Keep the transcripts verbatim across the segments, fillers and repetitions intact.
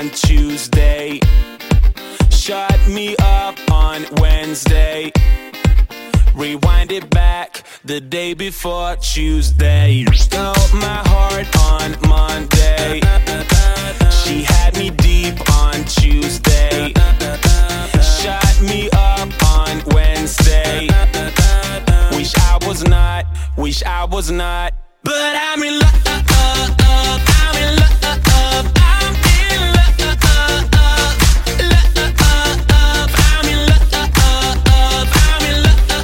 on Tuesday. Shut me up on Wednesday. Rewind it back the day before Tuesday. Stole my heart on Monday. She had me deep on Tuesday. Shut me up on Wednesday. Wish I was not, wish I was not. But I'm in love, I'm in love, I'm in love, I'm in love, I'm in love, I'm in love, I'm in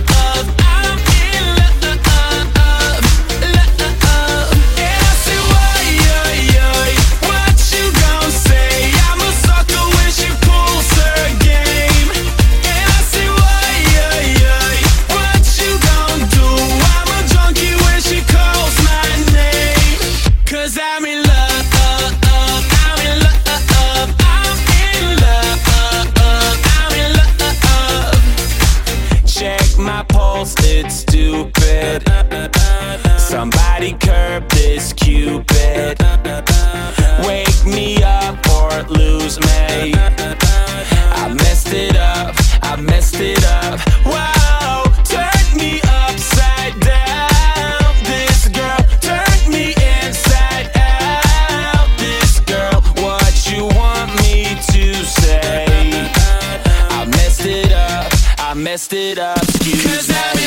love. And I say, why, what you gon' say? I'm a sucker when she pulls her game. And I say, why, what you gon' do? I'm a junkie when she calls my name. Cause I'm in love, I'm in love, I'm in love, I'm in love. Check my pulse, it's stupid. Somebody curb this Cupid. Wake me up or lose me. I messed it up, I messed it up. Wow, turn me upside down. This girl turned me inside out. This girl, what you want me to say? I messed it up, I messed it up. Excuse me.